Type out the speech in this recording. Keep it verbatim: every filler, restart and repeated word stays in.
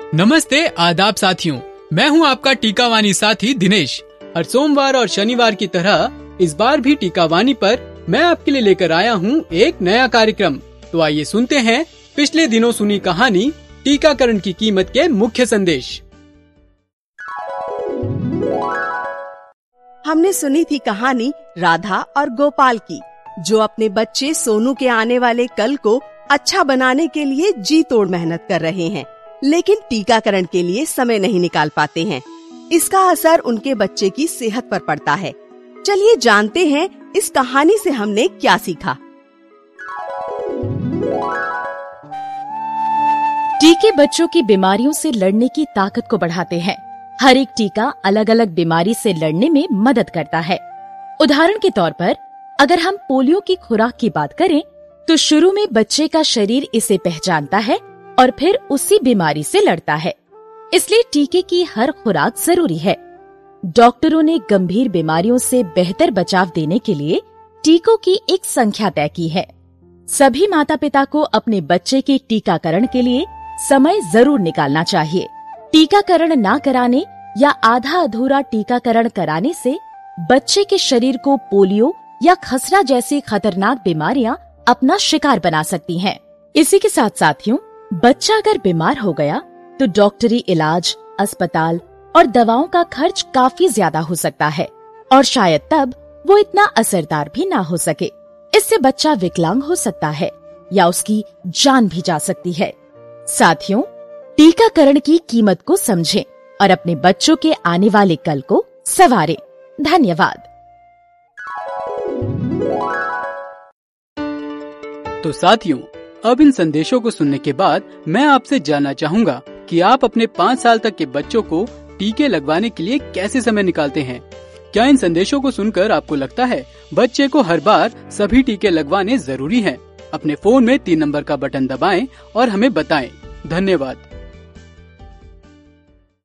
नमस्ते आदाब साथियों, मैं हूं आपका टीकावानी साथी दिनेश। हर सोमवार और शनिवार की तरह इस बार भी टीकावानी पर मैं आपके लिए लेकर आया हूं एक नया कार्यक्रम। तो आइए सुनते हैं पिछले दिनों सुनी कहानी टीकाकरण की कीमत के मुख्य संदेश। हमने सुनी थी कहानी राधा और गोपाल की, जो अपने बच्चे सोनू के आने वाले कल को अच्छा बनाने के लिए जी तोड़ मेहनत कर रहे हैं, लेकिन टीकाकरण के लिए समय नहीं निकाल पाते हैं। इसका असर उनके बच्चे की सेहत पर पड़ता है। चलिए जानते हैं इस कहानी से हमने क्या सीखा। टीके बच्चों की बीमारियों से लड़ने की ताकत को बढ़ाते हैं। हर एक टीका अलग अलग बीमारी से लड़ने में मदद करता है। उदाहरण के तौर पर अगर हम पोलियो की खुराक की बात करें तो शुरू में बच्चे का शरीर इसे पहचानता है और फिर उसी बीमारी से लड़ता है। इसलिए टीके की हर खुराक जरूरी है। डॉक्टरों ने गंभीर बीमारियों से बेहतर बचाव देने के लिए टीकों की एक संख्या तय की है। सभी माता पिता को अपने बच्चे के टीकाकरण के लिए समय जरूर निकालना चाहिए। टीकाकरण न कराने या आधा अधूरा टीकाकरण कराने से बच्चे के शरीर को पोलियो या खसरा जैसी खतरनाक बीमारियां अपना शिकार बना सकती हैं। इसी के साथ साथियों, बच्चा अगर बीमार हो गया तो डॉक्टरी इलाज, अस्पताल और दवाओं का खर्च काफी ज्यादा हो सकता है और शायद तब वो इतना असरदार भी ना हो सके। इससे बच्चा विकलांग हो सकता है या उसकी जान भी जा सकती है। साथियों, टीकाकरण की कीमत को समझें और अपने बच्चों के आने वाले कल को संवारें। धन्यवाद। तो साथियों, अब इन संदेशों को सुनने के बाद मैं आपसे जानना चाहूँगा कि आप अपने पाँच साल तक के बच्चों को टीके लगवाने के लिए कैसे समय निकालते हैं। क्या इन संदेशों को सुनकर आपको लगता है बच्चे को हर बार सभी टीके लगवाने जरूरी हैं? अपने फोन में तीन नंबर का बटन दबाएं और हमें बताएं। धन्यवाद।